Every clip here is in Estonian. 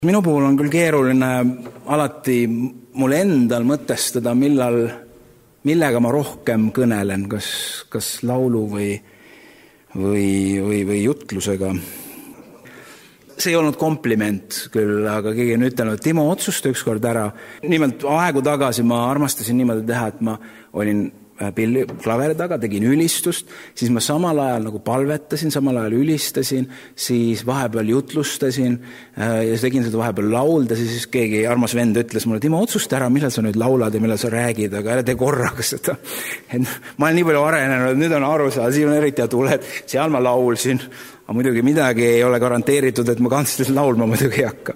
Minu puhul on küll keeruline alati mul endal mõtestada, millega ma rohkem kõnelen, kas laulu või jutlusega. See ei olnud kompliment küll, aga keegi on ütelnud, et Timo, otsusta ükskord ära. Nimelt aegu tagasi ma armastasin niimoodi teha, et ma olin klaveri taga, tegin ülistust, siis ma samal ajal nagu palvetasin, samal ajal ülistasin, siis vahepeal jutlustasin ja tegin seda vahepeal laulda, siis keegi armas vend ütles mulle, Timo, otsusta ära, millal sa nüüd laulad ja millal sa räägid, aga ära tee korraga seda. Ma olen nii palju arenenud, nüüd on aru saada, siin on eriti hea tule, et seal ma laulsin, aga muidugi midagi ei ole garanteeritud, et ma kantslis laulma muidugi ei hakka.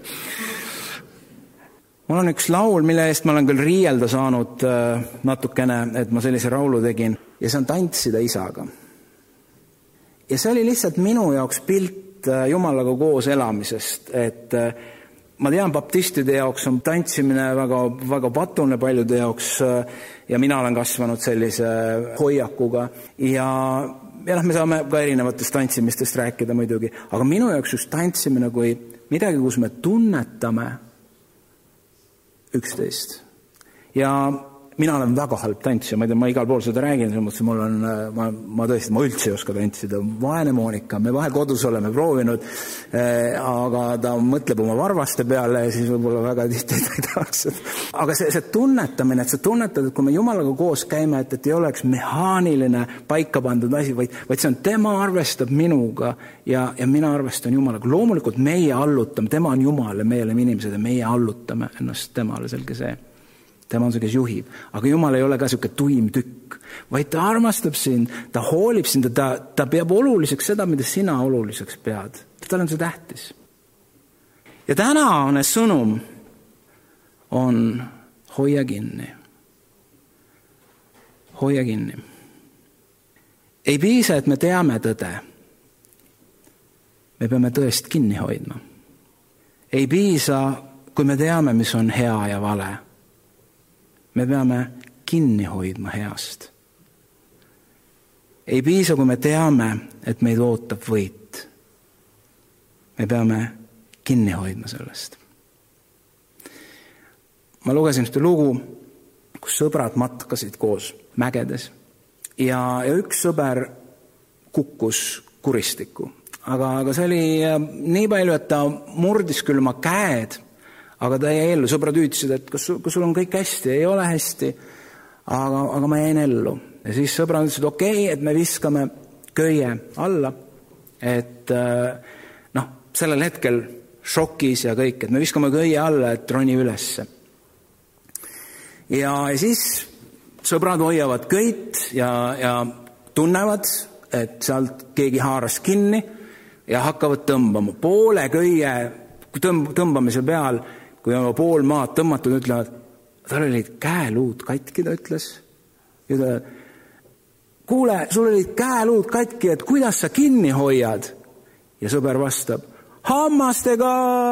Mul on üks laul, mille eest ma olen küll riielda saanud natukene, et ma sellise laulu tegin, ja see on Tantsida isaga. Ja see oli lihtsalt minu jaoks pilt Jumalaga koos elamisest, et ma tean, baptistide jaoks on tantsimine väga, väga patune paljude jaoks ja mina olen kasvanud sellise hoiakuga ja me saame ka erinevatest tantsimistest rääkida muidugi, aga minu jaoks just tantsimine kui midagi, kus me tunnetame üksteist. Ja mina olen väga halb tantsija, ma igal pool seda räägin, ma tõesti, ma üldse ei oska tantsida. Vaene Moonika, me vahel kodus oleme proovinud, aga ta mõtleb oma varvaste peale ja siis võib-olla väga tihti ei tahaks. Aga see tunnetamine, et sa tunnetad, et kui me Jumalaga koos käime, et ei oleks mehaaniline paika pandud asi, vaid see on, tema arvestab minuga ja mina arvestan Jumalaga. Loomulikult meie allutame, tema on Jumal ja meie oleme inimesed ja meie allutame ennast temale, selge see. Tema on see, kes juhib. Aga Jumal ei ole ka selline tuim tükk, vaid ta armastab sind, ta hoolib sind, ta peab oluliseks seda, mida sina oluliseks pead. Tal on see tähtis. Ja tänane sõnum on hoia kinni. Hoia kinni. Ei piisa, et me teame tõde. Me peame tõest kinni hoidma. Ei piisa, kui me teame, mis on hea ja vale. Me peame kinni hoidma heast. Ei piisa, kui me teame, et meid ootab võit. Me peame kinni hoidma sellest. Ma lugesin ühte lugu, kus sõbrad matkasid koos mägedes ja üks sõber kukkus kuristikku. Aga see oli nii palju, et ta murdis küll oma käed, aga ta jäi ellu. Sõbrad ütlesid, et kas sul on kõik hästi? Ei ole hästi, aga ma jäin ellu. Ja siis sõbrad ütlesid, okei, et me viskame köie alla, et sellel hetkel šokis ja kõik, et me viskame köie alla, et roni ülesse. Ja siis sõbrad hoiavad köit ja tunnevad, et sealt keegi haaras kinni ja hakkavad tõmbama. Poole köie tõmbamise peal, kui on pool maad tõmmatud, ütlevad, tal olid käeluud katki, ta ütles. Ja ta, kuule, sul olid käeluud katki, et kuidas sa kinni hoiad? Ja sõber vastab, hammastega!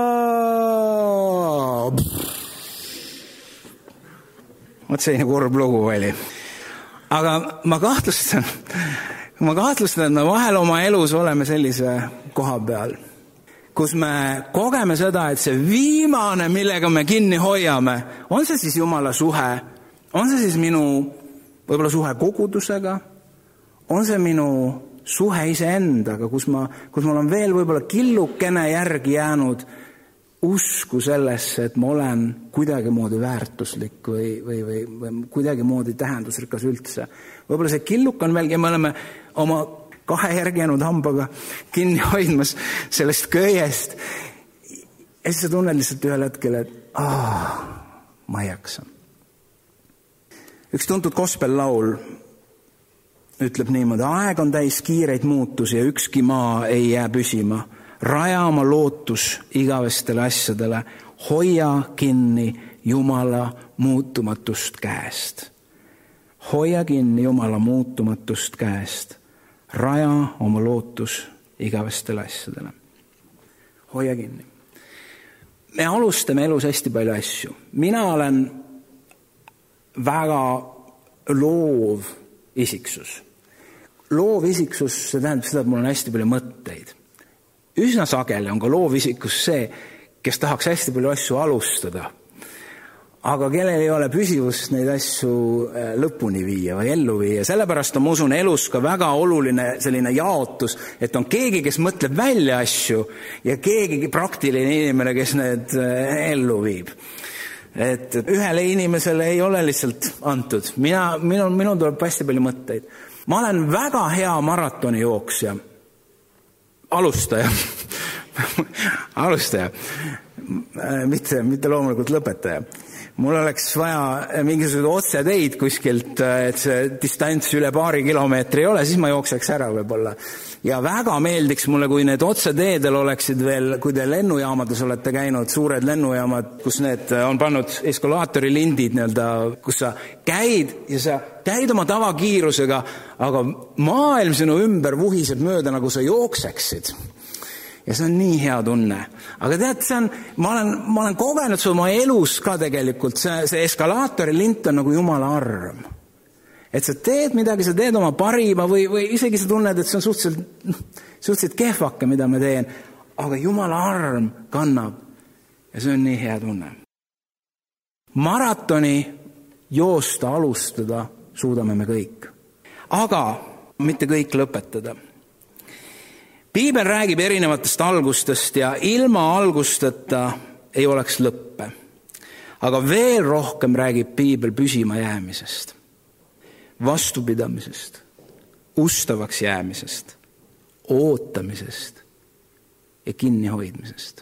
Vot selline kurb lugu oli. Aga ma kahtlustan, et me vahel oma elus oleme sellise koha peal, kus me kogeme seda, et see viimane, millega me kinni hoiame, on see siis Jumala suhe, on see siis minu võib-olla suhe kogudusega, on see minu suhe iseendaga, kus ma olen veel võib-olla killukene järgi jäänud usku sellesse, et ma olen kuidagimoodi väärtuslik või kuidagimoodi tähendusrikas üldse. Võib-olla see killuk on veel ja me oleme oma 2 järgi jäänud hambaga kinni hoidmas sellest köiest. Ja siis sa tunned lihtsalt ühel hetkel, et ma ei jaksa. Üks tuntud gospel-laul ütleb niimoodi, aeg on täis kiireid muutusi ja ükski maa ei jää püsima. Raja oma lootus igavestele asjadele, hoia kinni Jumala muutumatust käest. Hoia kinni Jumala muutumatust käest. Raja oma lootus igavestele asjadele. Hoia kinni. Me alustame elus hästi palju asju. Mina olen väga loov isiksus. Loov isiksus, see tähendab seda, et mul on hästi palju mõtteid. Üsna sageli on ka loov isikus see, kes tahaks hästi palju asju alustada, aga kellel ei ole püsivust neid asju lõpuni viia või ellu viia. Sellepärast on, ma usun, elus ka väga oluline selline jaotus, et on keegi, kes mõtleb välja asju ja keegi praktiline inimene, kes need ellu viib. Et ühele inimesele ei ole lihtsalt antud. Minul tuleb hästi palju mõtteid. Ma olen väga hea maratoni jooksja. Alustaja. Mitte loomulikult lõpetaja. Mul oleks vaja mingisugused otseteid kuskilt, et see distants üle 2 kilomeetri ei ole, siis ma jookseks ära võib-olla. Ja väga meeldiks mulle, kui need otseteedel oleksid veel, kui te lennujaamades olete käinud, suured lennujaamad, kus need on pannud eskalaatori lindid, kus sa käid ja sa käid oma tavakiirusega, aga maailm sinu ümber vuhiseb mööda, nagu sa jookseksid. Ja see on nii hea tunne. Aga tead, ma olen kogenud see oma elus ka tegelikult. See eskalaatori lint on nagu Jumala arm. Et sa teed midagi, sa teed oma parima või isegi sa tunned, et see on suhteliselt kehvake, mida ma teen. Aga Jumala arm kannab ja see on nii hea tunne. Maratoni joosta alustada suudame me kõik. Aga mitte kõik lõpetada. Piibel räägib erinevatest algustest ja ilma algusteta ei oleks lõppe. Aga veel rohkem räägib Piibel püsima jäämisest, vastupidamisest, ustavaks jäämisest, ootamisest ja kinnihoidmisest.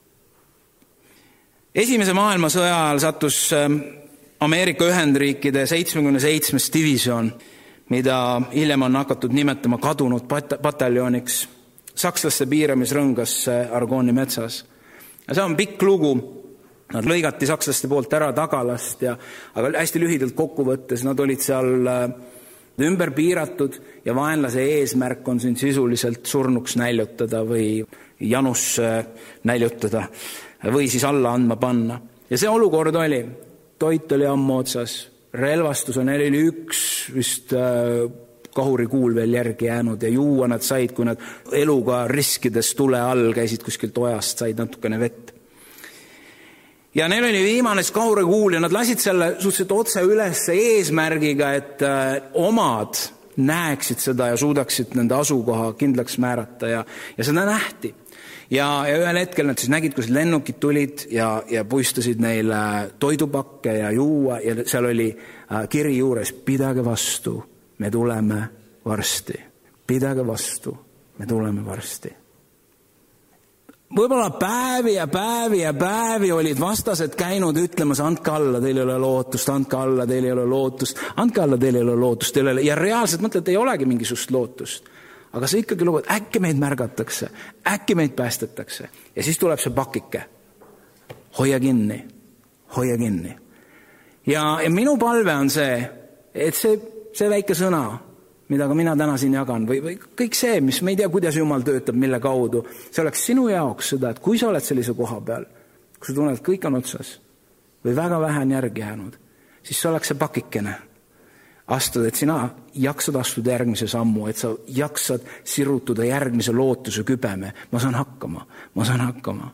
Esimese maailmasõja ajal sattus Ameerika Ühendriikide 77. divisioon, mida hiljem on hakatud nimetama kadunud pataljoniks, sakslaste piiramisrõngas Argoni metsas. Ja see on pikk lugu. Nad lõigati sakslaste poolt ära tagalast, aga hästi lühidalt kokkuvõttes nad olid seal ümber piiratud ja vaenlase eesmärk on siin sisuliselt surnuks näljutada või janus näljutada või siis alla andma panna. Ja see olukord oli, toit oli ammu otsas, relvastus on oli üks vist kahurikuul veel järgi jäänud ja juua nad said, kui nad eluga riskides tule all käisid kuskilt ojast, said natukene vett. Ja neil oli viimane kahurikuul ja nad lasid selle suhteliselt otse üles eesmärgiga, et omad näeksid seda ja suudaksid nende asukoha kindlaks määrata ja seda nähti. Ja ühel hetkel nad siis nägid, kus lennukid tulid ja puistasid neile toidupakke ja juua ja seal oli kiri juures, pidage vastu. Me tuleme varsti. Pidage vastu. Me tuleme varsti. Võib-olla päevi olid vastased käinud ütlemas, andke alla, teil ei ole lootust, andke alla, teil ei ole lootust, andke alla, teil ei ole lootust. Ja reaalselt mõtled, ei olegi mingisugust lootust. Aga see ikkagi lugu, et äkki meid märgatakse, äkki meid päästetakse. Ja siis tuleb see pakike. Hoia kinni, hoia kinni. Ja minu palve on see, et see väike sõna, mida ka mina täna siin jagan, või kõik see, mis me ei tea, kuidas Jumal töötab, mille kaudu, see oleks sinu jaoks seda, et kui sa oled sellise koha peal, kui sa tunned, et kõik on otsas või väga vähe on järgi jäänud, siis see oleks see pakikene astud, et sina jaksad astuda järgmise sammu, et sa jaksad sirutuda järgmise lootuse kübeme. Ma saan hakkama.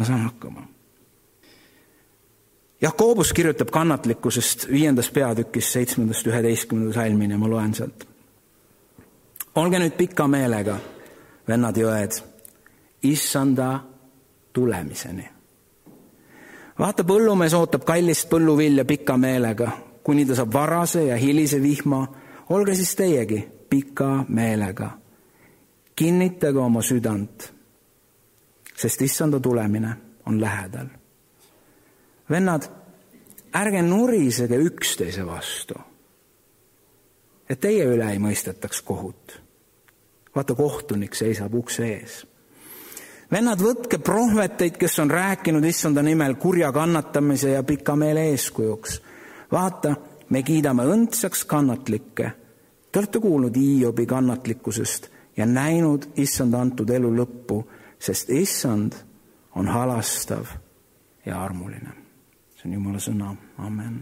Jakobus kirjutab kannatlikkusest 5. peatükis 7.11. salmini, ma loen sealt. Olge nüüd pika meelega, vennad ja õed, issanda tulemiseni. Vaata, põllumees ootab kallist põlluvilja pika meelega, kuni ta saab varase ja hilise vihma, olge siis teiegi pika meelega. Kinnitage oma südant, sest issanda tulemine on lähedal. Vennad, ärge nurisege üksteise vastu, et teie üle ei mõistetaks kohut. Vaata, kohtunik seisab ukse ees. Vennad, võtke prohveteid, kes on rääkinud issanda nimel kurja kannatamise ja pika meele eeskujuks. Vaata, me kiidame õndsaks kannatlikke. Te olete kuulnud Hiobi kannatlikkusest ja näinud issanda antud elu lõppu, sest issand on halastav ja armuline. See on Jumala sõna. Amen.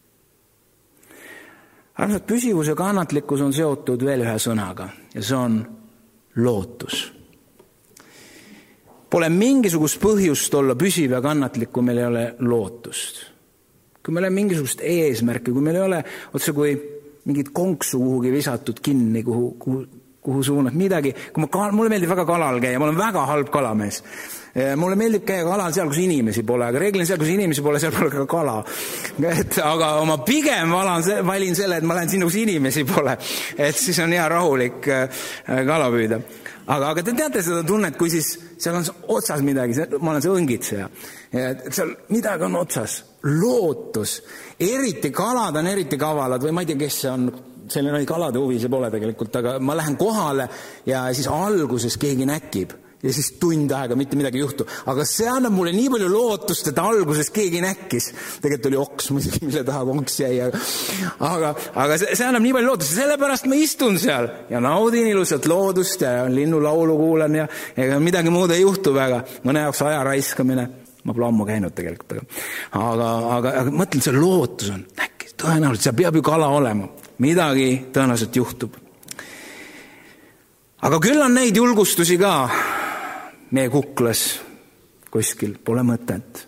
Armsad, püsivus ja kannatlikkus on seotud veel ühe sõnaga ja see on lootus. Pole mingisugust põhjust olla püsiv ja kannatlik, kui meil ei ole lootust. Kui meil ei ole mingisugust eesmärki, kui meil ei ole otse kui mingit konksu kuhugi visatud kinni, kuhu suunad midagi. Mulle meeldib väga kalal käia, ma olen väga halb kalamees. Mulle meeldib käia kalal seal, kus inimesi pole, aga reeglina seal, kus inimesi pole, seal pole ka kala. Aga ma pigem valin selle, et ma lähen sinna, kus inimesi pole. Et siis on hea rahulik kala püüda. Aga te teate seda tunnet, kui siis seal on otsas midagi, ma olen see õngitseja. Seal midagi on otsas, lootus. Eriti kalad on eriti kavalad või ma ei tea, kes see on. Selline kalade huvi see pole tegelikult, aga ma lähen kohale ja siis alguses keegi näkib. Ja siis tund aega mitte midagi juhtu. Aga see annab mulle nii palju lootust, et alguses keegi näkkis. Tegelikult oli oks, mille taha onks jäi. Aga see annab nii palju lootust. Sellepärast ma istun seal ja naudin ilusat loodust ja linnulaulu kuulan ja midagi muud ei juhtu väga. Mõne jaoks aja raiskamine. Ma pole ammu käinud tegelikult. Aga mõtlen, see lootus on. Tõenäoliselt see peab ju kala olema. Midagi tõenäoliselt juhtub. Aga küll on neid julgustusi ka meie kuklas kuskil. Pole mõtet.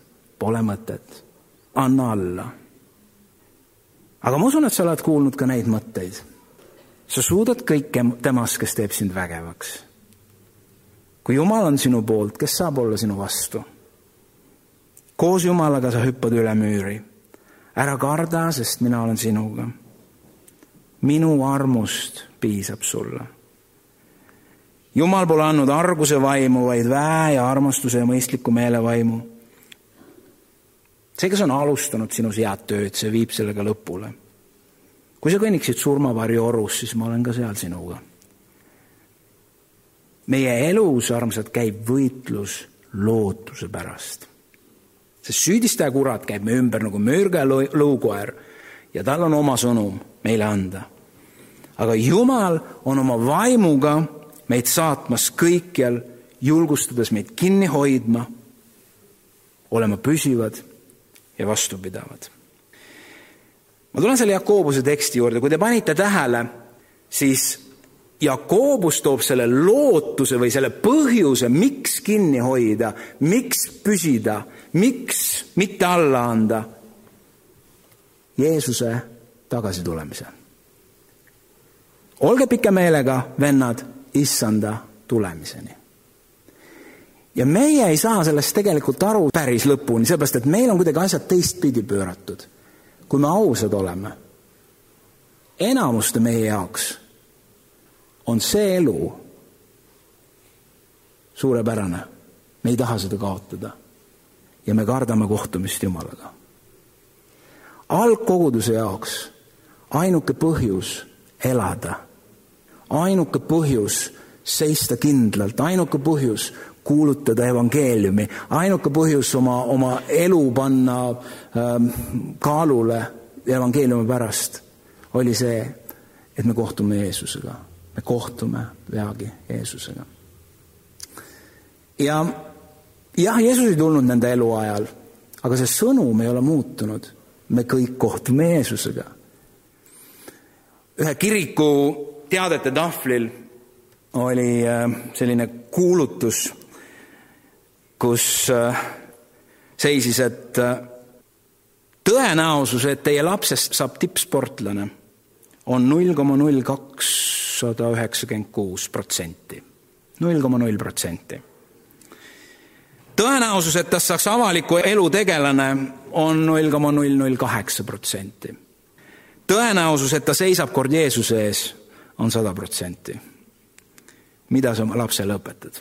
Anna alla. Aga ma usun, et sa oled kuulnud ka neid mõtteid. Sa suudad kõike temast, kes teeb sind vägevaks. Kui Jumal on sinu poolt, kes saab olla sinu vastu? Koos Jumalaga sa hüppad üle müüri. Ära karda, sest mina olen sinuga. Minu armust piisab sulle. Jumal pole andnud arguse vaimu, vaid väe ja armastuse ja mõistliku meele vaimu. See, kes on alustanud sinus head tööd, see viib sellega lõpule. Kui sa kõnniksid surmavarju orus, siis ma olen ka seal sinuga. Meie elus, armsad, käib võitlus lootuse pärast. See süüdistaja kurat käib me ümber nagu möörga ja lõukoer ja tal on oma sõnum meile anda. Aga Jumal on oma vaimuga meid saatmas kõikjal, julgustades meid kinni hoidma, olema püsivad ja vastupidavad. Ma tulen selle Jakobuse teksti juurde. Kui te panite tähele, siis Jakobus toob selle lootuse või selle põhjuse, miks kinni hoida, miks püsida, miks mitte alla anda Jeesuse tagasitulemise. Olge pika meelega, vennad, issanda tulemiseni. Ja meie ei saa sellest tegelikult aru päris lõpuni, sellepärast, et meil on kuidagi asjad teistpidi pööratud. Kui me ausad oleme, enamuste meie jaoks on see elu suurepärane. Me ei taha seda kaotada ja me kardame kohtumist Jumalaga. Algkoguduse jaoks ainuke põhjus elada, ainuke põhjus seista kindlalt, ainuke põhjus kuulutada evangeeliumi, ainuke põhjus oma elu panna kaalule evangeeliumi pärast oli see, et me kohtume Jeesusega. Me kohtume peagi Jeesusega. Ja Jeesus ei tulnud nende elu ajal, aga see sõnum ei ole muutunud. Me kõik kohtume Jeesusega. Ühe kiriku teadete tahvlil oli selline kuulutus, kus seisis, et tõenäosus, et teie lapsest saab tippsportlane, on 0,0296%. 0,0%. Tõenäosus, et tast saaks avaliku elu tegelane, on 0,008%. Tõenäosus, et ta seisab kord Jeesuse ees, on 100%. Mida sa oma lapsele õpetad?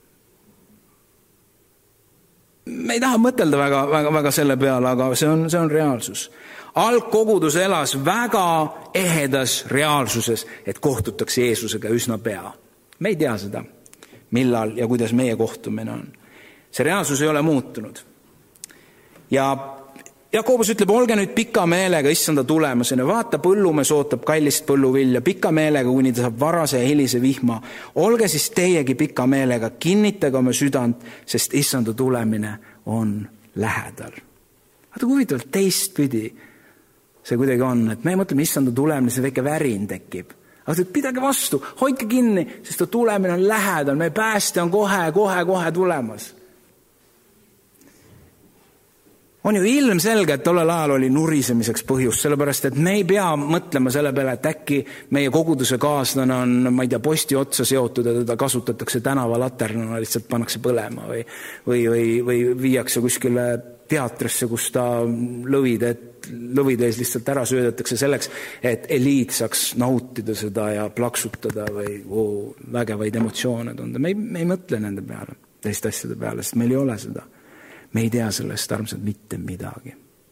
Me ei taha mõtelda väga selle peale, aga see on reaalsus. Algkogudus elas väga ehedas reaalsuses, et kohtutakse Jeesusega üsna pea. Me ei tea seda, millal ja kuidas meie kohtumine on. See reaalsus ei ole muutunud. Ja Jakobus ütleb, olge nüüd pika meelega issanda tulemusena. Vaata, põllumees ootab kallist põlluvilja pika meelega, kuni ta saab varase ja hilise vihma. Olge siis teiegi pika meelega, kinnitage oma südant, sest issanda tulemine on lähedal. Vaata, kui huvitavalt teistpidi see kuidagi on, et me mõtleme issanda tulemine, see väike värin tekib. Aga pidage vastu, hoidke kinni, sest ta tulemine on lähedal, meie pääste on kohe tulemas. On ju ilmselge, et tollel ajal oli nurisemiseks põhjus, sellepärast, et me ei pea mõtlema selle peale, et äkki meie koguduse kaaslane on, ma ei tea, posti otsa seotud ja teda kasutatakse tänavalaternana, lihtsalt pannakse põlema või viiakse kuskile teatrisse, kus ta lõvide ees lihtsalt ära söödetakse selleks, et eliit saaks nautida seda ja plaksutada või vägevaid emotsioone tunda. Me ei mõtle nende peale, teiste asjade peale, sest meil ei ole seda. Me ei tea sellest armsad mitte midagi.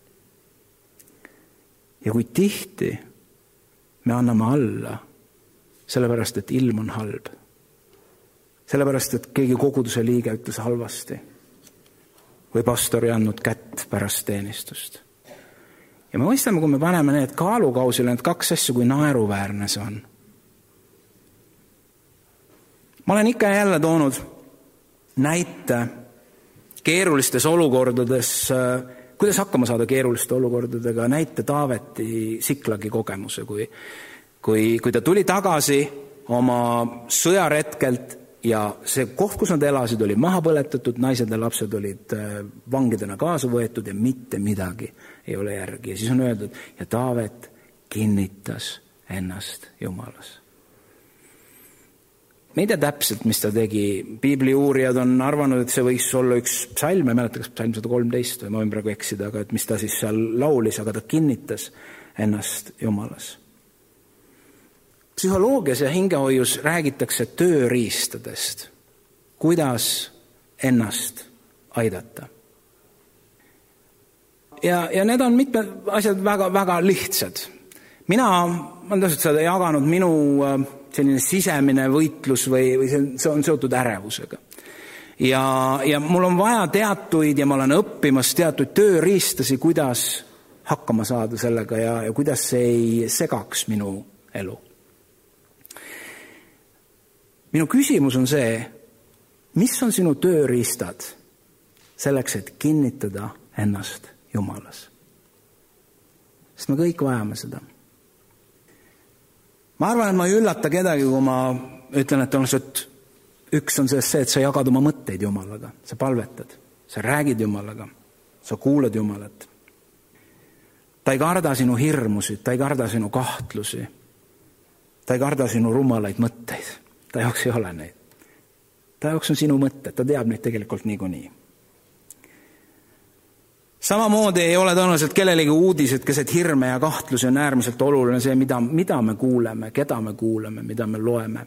Ja kui tihti me anname alla, sellepärast, et ilm on halb. Sellepärast, et keegi koguduse liige ütles halvasti. Või pastor ei andnud kätt pärast teenistust. Ja me mõistame, kui me paneme need kaalukausile, need kaks asja, kui naeruväärne see on. Ma olen ikka jälle toonud näite keerulistes olukordades, kuidas hakkama saada keeruliste olukordadega, näite Taaveti Siklagi kogemuse, kui ta tuli tagasi oma sõjaretkelt ja see koht, kus nad elasid, oli maha põletatud, naised ja lapsed olid vangidena kaasa võetud ja mitte midagi ei ole järgi. Ja siis on öeldud, ja Taavet kinnitas ennast Jumalas. Me ei tea täpselt, mis ta tegi. Piibli uurijad on arvanud, et see võiks olla üks psalm, ma ei mäleta, kas psalm 113 või ma võin praegu eksida, aga et mis ta siis seal laulis, aga ta kinnitas ennast Jumalas. Psühholoogias ja hingehoius räägitakse tööriistadest, kuidas ennast aidata. Ja need on mitmed asjad väga lihtsad. Mina olen täpselt seda jaganud minu selline sisemine võitlus või see on seotud ärevusega. Ja mul on vaja teatuid ja ma olen õppimas teatuid tööriistasi, kuidas hakkama saada sellega ja kuidas see ei segaks minu elu. Minu küsimus on see, mis on sinu tööriistad selleks, et kinnitada ennast Jumalas? Sest me kõik vajame seda. Ma arvan, et ma ei üllata kedagi, kui ma ütlen, et üks on see, et sa jagad oma mõtteid Jumalaga, sa palvetad, sa räägid Jumalaga, sa kuulad Jumalat. Ta ei karda sinu hirmusid, ta ei karda sinu kahtlusi, ta ei karda sinu rumalaid mõtteid, ta jaoks ei ole neid. Ta jaoks on sinu mõtted, ta teab neid tegelikult niikuinii. Samamoodi ei ole tõenäoliselt kellelegi uudised, keset hirme ja kahtlusi on äärmiselt oluline see, mida me kuuleme, keda me kuuleme, mida me loeme.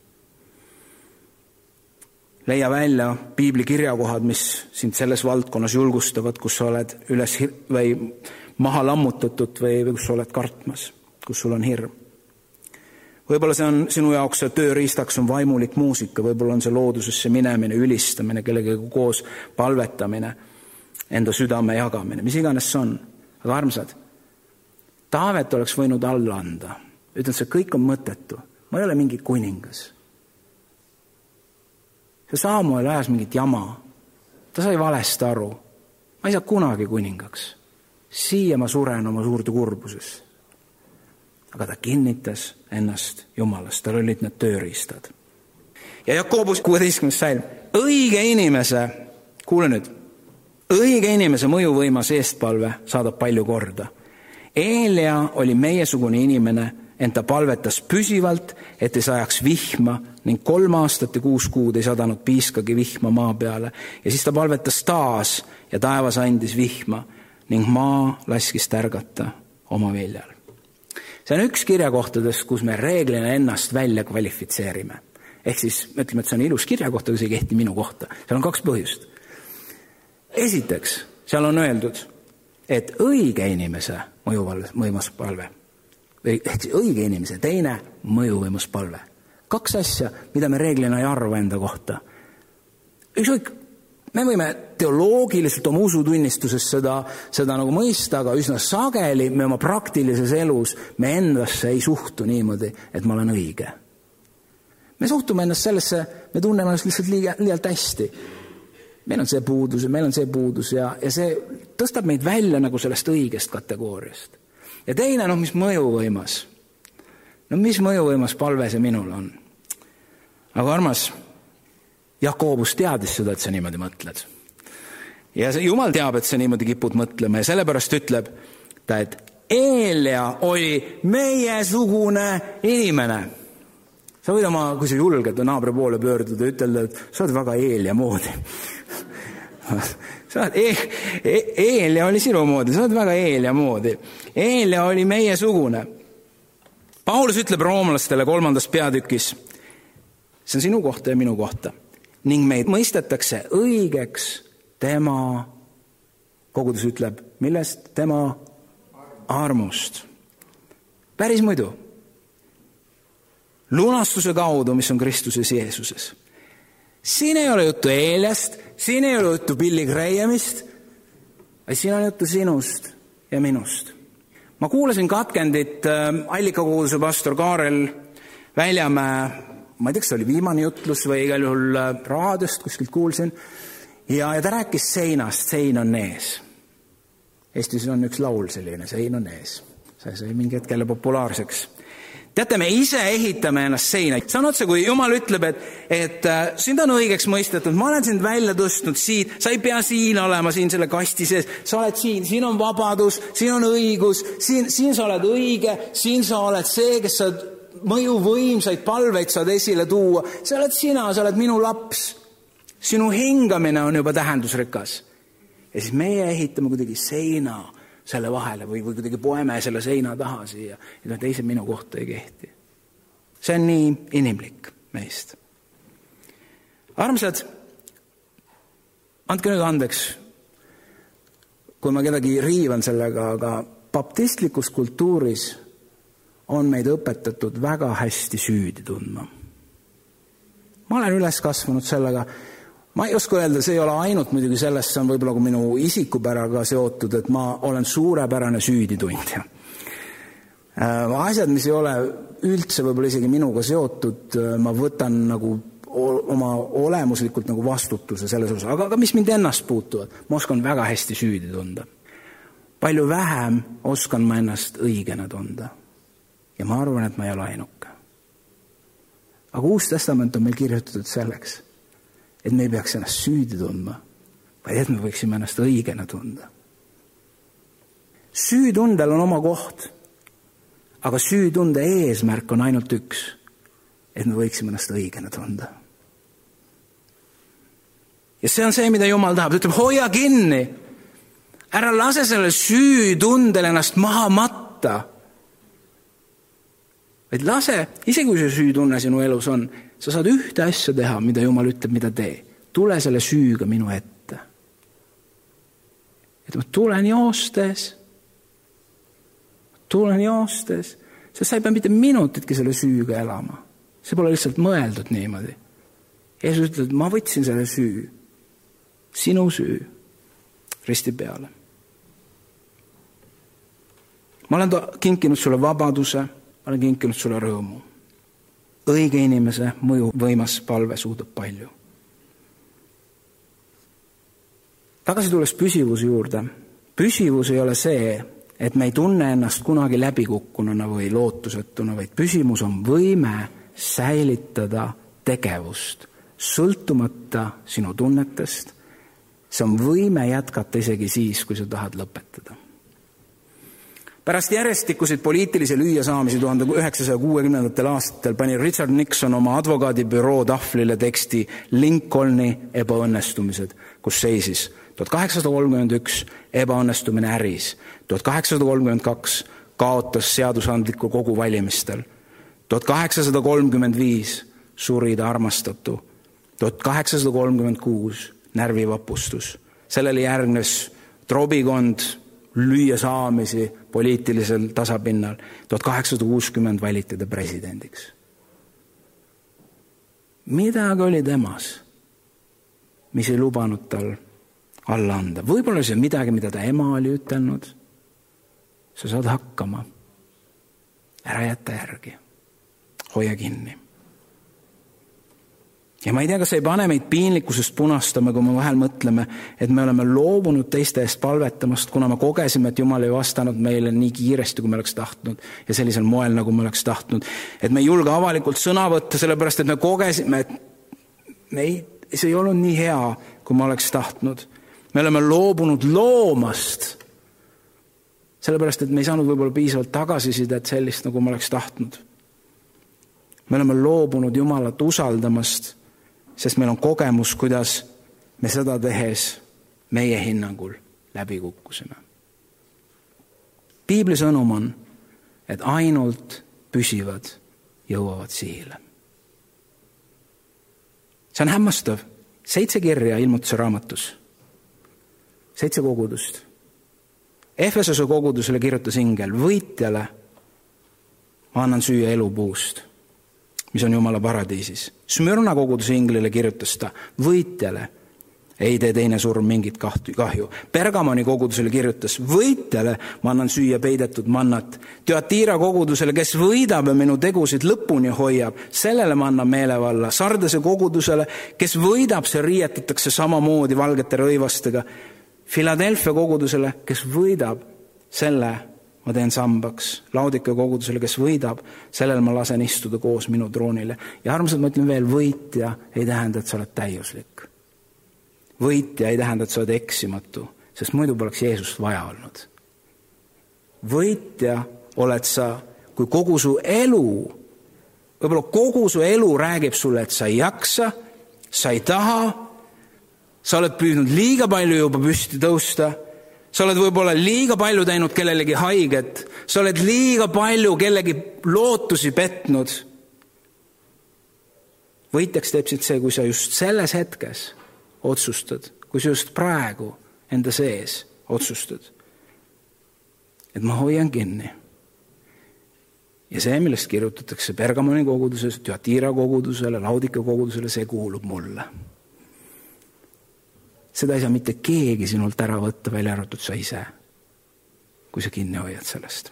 Leia välja piibli kirjakohad, mis sind selles valdkonnas julgustavad, kus sa oled üles või maha lammutatud või kus sa oled kartmas, kus sul on hirm. Võib-olla see on sinu jaoks tööriistaks on vaimulik muusika, võib-olla on see loodusesse minemine, ülistamine, kellegagi koos palvetamine, enda südame jagamine, mis iganes see on. Aga armsad, Taavet oleks võinud alla anda. Ütlen, see kõik on mõttetu. Ma ei ole mingi kuningas. See Saamuel ajas mingit jama. Ta sai valesti aru. Ma ei saa kunagi kuningaks. Siia ma suren oma suurde kurbuses. Aga ta kinnitas ennast Jumalast. Tal olid need tööriistad. Ja Jakobus 16. salm. Õige inimese, kuule nüüd, õige inimese mõjuvõimas eestpalve saadab palju korda. Eelia oli meiesugune inimene, ent ta palvetas püsivalt, et ei sajaks vihma ning 3 aastat ja 6 kuud ei sadanud piiskagi vihma maa peale. Ja siis ta palvetas taas ja taevas andis vihma ning maa laskis tärgata oma viljal. See on üks kirjakohtadest, kus me reeglina ennast välja kvalifitseerime. Ehk siis ütleme, et see on ilus kirjakoht, aga see ei kehti minu kohta. Seal on 2 põhjust. Esiteks, seal on öeldud, et õige inimese mõjuvõimas palve. Ehk õige inimese, teine mõjuvõimas palve. 2 asja, mida me reeglina ei arva enda kohta. Ükskõik, me võime teoloogiliselt oma usutunnistuses seda nagu mõista, aga üsna sageli me oma praktilises elus me endasse ei suhtu niimoodi, et ma olen õige. Me suhtume ennast sellesse, me tunneme ennast lihtsalt liialt hästi. Meil on see puudus ja see tõstab meid välja nagu sellest õigest kategooriast. Ja teine, mis mõjuvõimas. No mis mõjuvõimas palve see minul on? Aga armas, Jakobus teadis seda, et sa niimoodi mõtled. Ja Jumal teab, et sa niimoodi kipud mõtlema ja sellepärast ütleb ta, et Eelia oli meiesugune inimene. Sa võid oma, kui sa julged naabri poole pöörduda ja ütelda, et sa oled väga Eelia moodi. Eelia oli sinu moodi, sa oled väga Eelia moodi. Eelia oli meiesugune. Paulus ütleb roomlastele 3. peatükis, see on sinu kohta ja minu kohta, ning meid mõistetakse õigeks tema, kogudus ütleb, millest? Tema armust. Päris muidu. Lunastuse kaudu, mis on Kristuses Jeesuses. Siin ei ole juttu Eeliast, siin ei ole juttu Billy Grahamist, vaid siin on juttu sinust ja minust. Ma kuulasin katkendit Allikakoguduse pastor Kaarel Väljamäe, ma ei tea, kas oli viimane jutlus või igal juhul raadiost kuskilt kuulsin, ja ta rääkis seinast, sein on ees. Eestis on üks laul selline, sein on ees. See sai mingi hetkele populaarseks. Teate, me ise ehitame ennast seina. See on otse, kui Jumal ütleb, et sind on õigeks mõistetud, ma olen sind välja tõstnud siit, sa ei pea siin olema, siin selle kasti sees, sa oled siin on vabadus, siin on õigus, siin sa oled õige, siin sa oled see, kes sa mõjuvõimsaid palveid saad esile tuua, sa oled sina, sa oled minu laps, sinu hingamine on juba tähendusrikas. Ja siis meie ehitame kuidagi seina selle vahele või kuidagi poeme selle seina taha siia, ja teise minu kohta ei kehti. See on nii inimlik meist. Armsad, andke nüüd andeks, kui ma kedagi riivan sellega, aga baptistlikus kultuuris on meid õpetatud väga hästi süüdi tundma. Ma olen üles kasvanud sellega, ma ei oska öelda, see ei ole ainult muidugi sellest, see on võib-olla minu isikupäraga seotud, et ma olen suurepärane süüditundja. Asjad, mis ei ole üldse võib-olla isegi minuga seotud, ma võtan nagu oma olemuslikult nagu vastutuse selles osas, aga mis mind ennast puutuvad, ma oskan väga hästi süüdi tunda. Palju vähem oskan ma ennast õigena tunda. Ja ma arvan, et ma ei ole ainuke. Aga Uus Testament on meil kirjutatud selleks, et me ei peaks ennast süüdi tundma, vaid et me võiksime ennast õigena tunda. Süütundel on oma koht, aga süütunde eesmärk on ainult üks, et me võiksime ennast õigena tunda. Ja see on see, mida Jumal tahab. Ta ütleb, hoia kinni, ära lase selle süütundel ennast maha matta. Vaid lase, isegi kui see süütunne sinu elus on, sa saad ühte asja teha, mida Jumal ütleb, mida tee. Tule selle süüga minu ette. Et ma tulen joostes, sest sa ei pea mitte minutitki selle süüga elama. See pole lihtsalt mõeldud niimoodi. Jeesus ütleb, ma võtsin selle süü, sinu süü, risti peale. Ma olen kinkinud sulle vabaduse, ma olen kinkinud sulle rõõmu. Õige inimese mõju võimas palve suudab palju. Tagasi tulles püsivuse juurde. Püsivus ei ole see, et me ei tunne ennast kunagi läbikukkununa või lootusetuna, vaid püsimus on võime säilitada tegevust, sõltumata sinu tunnetest. See on võime jätkata isegi siis, kui sa tahad lõpetada. Pärast järjestikusid poliitilisi lüüasaamisi 1960. aastatel pani Richard Nixon oma advokaadibüroo tahvlile teksti Lincolni ebaõnnestumised, kus seisis 1831 ebaõnnestumine äris, 1832 kaotas seadusandliku kogu valimistel, 1835 suri ta armastatu, 1836 närvivapustus. Sellele järgnes trobikond, lüüasaamisi poliitilisel tasapinnal. 1860 valiti ta presidendiks. Midagi oli temas, mis ei lubanud tal alla anda. Võib-olla see midagi, mida ta ema oli ütelnud. Sa saad hakkama. Ära jätta järgi. Hoia kinni. Ja ma ei tea, kas ei pane meid piinlikkusest punastama, kui me vahel mõtleme, et me oleme loobunud teiste eest palvetamast, kuna me kogesime, et Jumal ei vastanud meile nii kiiresti, kui me oleks tahtnud ja sellisel moel, nagu me oleks tahtnud. Et me ei julge avalikult sõna võtta, sellepärast, et me kogesime, et see ei olnud nii hea, kui me oleks tahtnud. Me oleme loobunud loomast, sellepärast, et me ei saanud võib-olla piisavalt tagasisidet sellist, nagu me oleks tahtnud. Me oleme loobunud Jumalat usaldamast, sest meil on kogemus, kuidas me seda tehes meie hinnangul läbi kukkusime. Piibli sõnum on, et ainult püsivad jõuavad sihile. See on hämmastav. 7 kirja Ilmutuse raamatus. 7 kogudust. Efesose kogudusele kirjutas ingel, võitjale ma annan süüa elupuust, mis on Jumala paradiisis. Smyrna koguduse inglile kirjutas ta, võitjale ei tee teine surm mingit kahju. Pergamoni kogudusele kirjutas, võitjale ma annan süüa peidetud mannat. Thyatira kogudusele, kes võidab ja minu tegusid lõpuni hoiab, sellele ma annan meelevalla. Sardese kogudusele, kes võidab, see riietatakse samamoodi valgete rõivastega. Philadelphia kogudusele, kes võidab, selle ma teen sambaks. Laodikea kogudusele, kes võidab, sellel ma lasen istuda koos minu troonile. Ja armsad, ma ütlen veel, võitja ei tähenda, et sa oled täiuslik. Võitja ei tähenda, et sa oled eksimatu, sest muidu poleks Jeesust vaja olnud. Võitja oled sa, kui kogu su elu, võib-olla kogu su elu räägib sulle, et sa ei jaksa, sa ei taha, sa oled püüdnud liiga palju juba püsti tõusta, sa oled võib-olla liiga palju teinud kellelegi haiget, sa oled liiga palju kellegi lootusi petnud. Võitjaks teeb siit see, kui sa just selles hetkes otsustad, kui sa just praegu enda sees otsustad, et ma hoian kinni. Ja see, millest kirjutatakse Pergamoni koguduses, Thyatira kogudusele, Laodikea kogudusele, see kuulub mulle. Seda ei saa mitte keegi sinult ära võtta, välja arvatud sa ise, kui sa kinni hoiad sellest.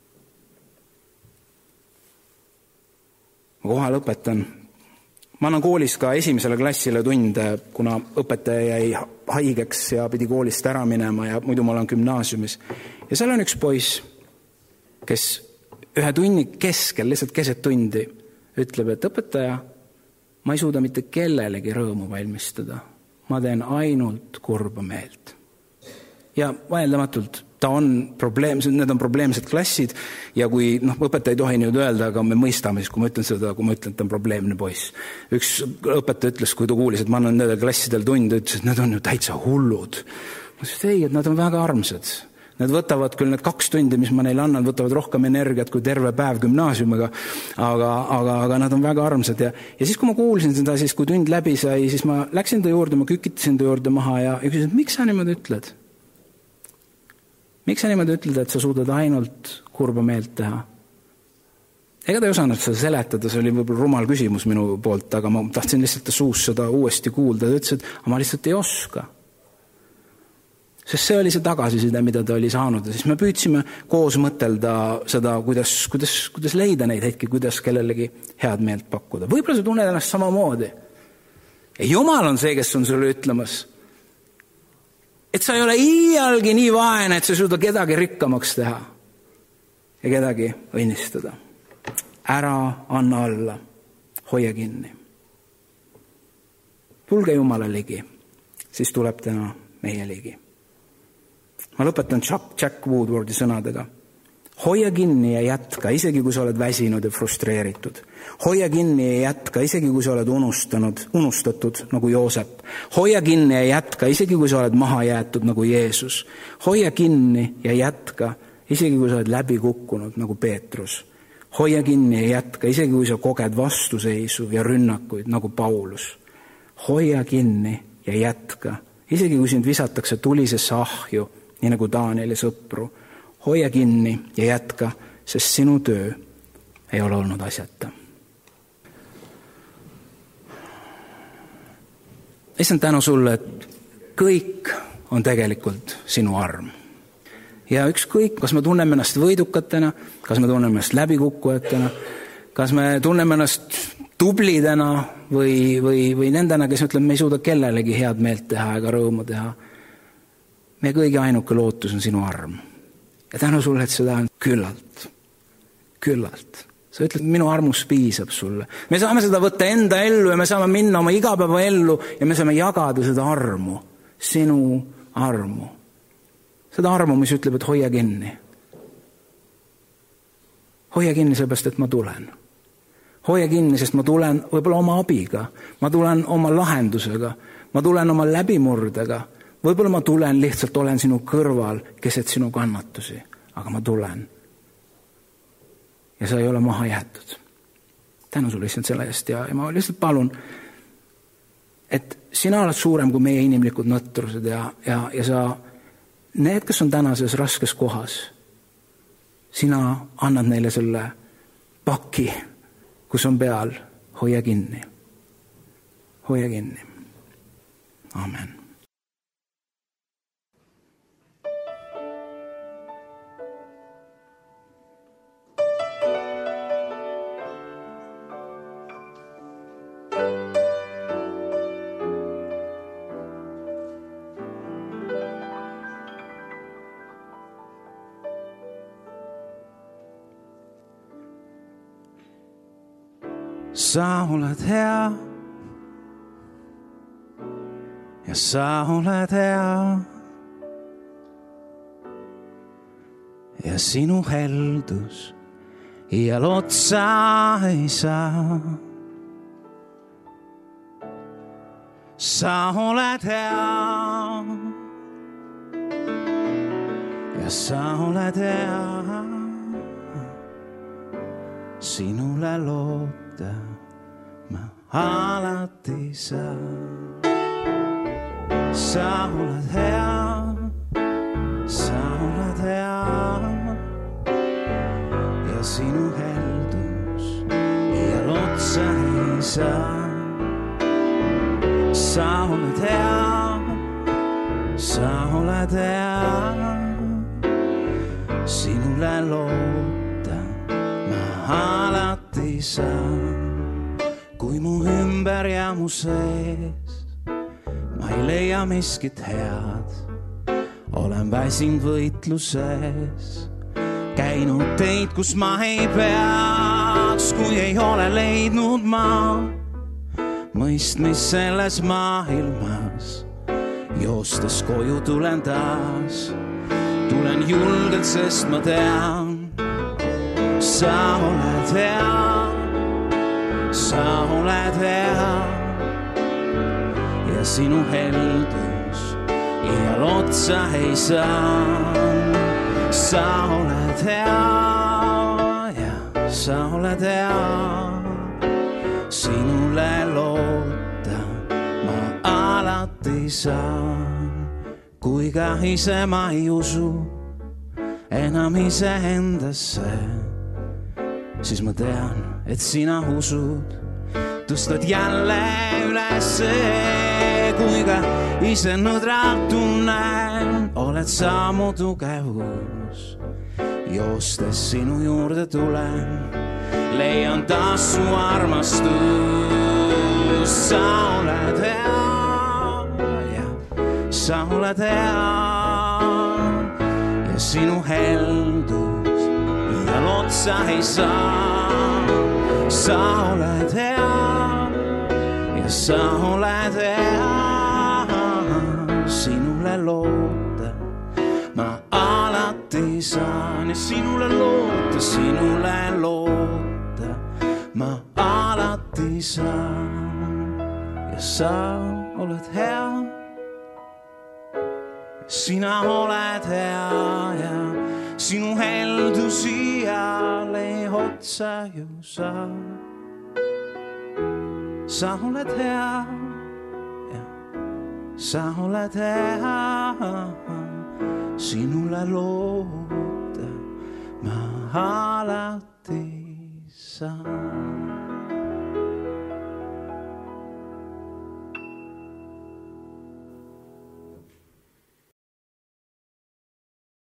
Ma kohe lõpetan. Ma annan koolis ka 1. klassile tunde, kuna õpetaja jäi haigeks ja pidi koolist ära minema ja muidu ma olen gümnaasiumis. Ja seal on üks poiss, kes ühe tunni keskel, lihtsalt keset tundi, ütleb, et õpetaja, ma ei suuda mitte kellelegi rõõmu valmistada. Ma teen ainult kurba meelt. Ja vaieldamatult ta on need on probleemsed klassid ja kui õpetaja ei tohi nüüd öelda, aga me mõistame siis, kui ma ütlen seda, kui ma ütlen, et ta on probleemne poiss. Üks õpetaja ütles, kui ta kuulis, et ma annan nendele klassidel tunde, ütles, et need on ju täitsa hullud. Ma ütles, et ei, et nad on väga armsad. Nad võtavad küll need 2 tundi, mis ma neile annan, võtavad rohkem energiat kui terve päev gümnaasiumiga, aga nad on väga armsad. Ja siis, kui ma kuulsin seda, siis kui tund läbi sai, siis ma läksin ta juurde, ma kükitasin ta juurde maha ja küsisin, et miks sa niimoodi ütled? Miks sa niimoodi ütled, et sa suudad ainult kurba meelt teha? Ega ta ei osanud seda seletada, see oli võib-olla rumal küsimus minu poolt, aga ma tahtsin lihtsalt ta suus seda uuesti kuulda. Ta ütles, et ma lihtsalt ei oska. Sest see oli see tagasiside, mida ta oli saanud. Ja siis me püüdsime koos mõtelda seda, kuidas leida neid hetki, kuidas kellelegi head meelt pakkuda. Võib-olla sa tunned ennast samamoodi. Ja Jumal on see, kes on sulle ütlemas, et sa ei ole iialgi nii vaene, et sa suuda kedagi rikkamaks teha ja kedagi õnnistada. Ära anna alla, hoia kinni. Tulge Jumala ligi, siis tuleb tema meie ligi. Ma lõpetan Jack Woodwardi sõnadega. Hoia kinni ja jätka, isegi kui sa oled väsinud ja frustreeritud. Hoia kinni ja jätka, isegi kui sa oled unustatud nagu Joosep. Hoia kinni ja jätka, isegi kui sa oled maha jäetud nagu Jeesus. Hoia kinni ja jätka, isegi kui sa oled läbi kukkunud nagu Peetrus. Hoia kinni ja jätka, isegi kui sa koged vastuseisu ja rünnakuid nagu Paulus. Hoia kinni ja jätka, isegi kui sind visatakse tulisesse ahju, nii nagu Danieli sõpru. Hoia kinni ja jätka, sest sinu töö ei ole olnud asjata. Issand, tänu sulle, et kõik on tegelikult sinu arm. Ja ükskõik, kas me tunneme ennast võidukatena, kas me tunneme ennast läbikukkujatena, kas me tunneme ennast tublidena või nendena, kes ütleb, me ei suuda kellelegi head meelt teha ega rõõmu teha. Meie kõigi ainuke lootus on sinu arm. Ja tänu sulle, et seda on küllalt. Sa ütled, minu armus piisab sulle. Me saame seda võtta enda ellu ja me saame minna oma igapäeva ellu ja me saame jagada seda armu, sinu armu. Seda armu, mis ütleb, et hoia kinni. Hoia kinni seepärast, et ma tulen. Hoia kinni, sest ma tulen võib-olla oma abiga, ma tulen oma lahendusega, ma tulen oma läbimurdega, võib-olla ma tulen lihtsalt, olen sinu kõrval, keset sinu kannatusi, aga ma tulen. Ja sa ei ole maha jäetud. Tänu sulle lihtsalt selle eest ja ma lihtsalt palun, et sina oled suurem kui meie inimlikud nõtrused ja sa, need, kes on tänases raskes kohas, sina annad neile selle paki, kus on peal, hoia kinni. Hoia kinni. Amen. Sa oled hea ja sa oled hea ja sinu heldus iial otsa ei saa. Sa oled hea ja sa oled hea, sinule loota ma alati saan. Sa oled hea, sa oled hea ja sinu heldus iial otsa ei saa. Sa oled hea, sa oled hea, sinule loota ma alati saan. Kui mu ümber ja mu sees ma ei leia miskit head, olen väsinud võitluses, käinud teid, kus ma ei peaks, kui ei ole leidnud ma mõistmis selles maailmas. Joostes koju tulen taas, tulen julgelt, sest ma tean, sa oled hea, sa oled hea ja sinu heldus iial otsa ei saa. Sa oled hea ja sa oled hea, sinule loota ma alati saan. Kui ka ise ma ei usu enam ise endasse, siis ma tean, et sina usud, tõstad jälle ülesse. Kui ka ise nõdrab tunnen, oled sa mu tugevus. Joostes sinu juurde tulen, leian taas su armastus. Sa oled hea ja sa oled hea ja sinu heldus iial otsa ei saa. Sa oled hea ja sa oled hea, sinule loota ma alati saan. Ja sinule loota ma alati saan. Ja sa oled hea, sina oled hea ja sinu heldus iial ei otsa ju saa. Sa oled hea ja sa oled hea, sinule loota ma alati saan.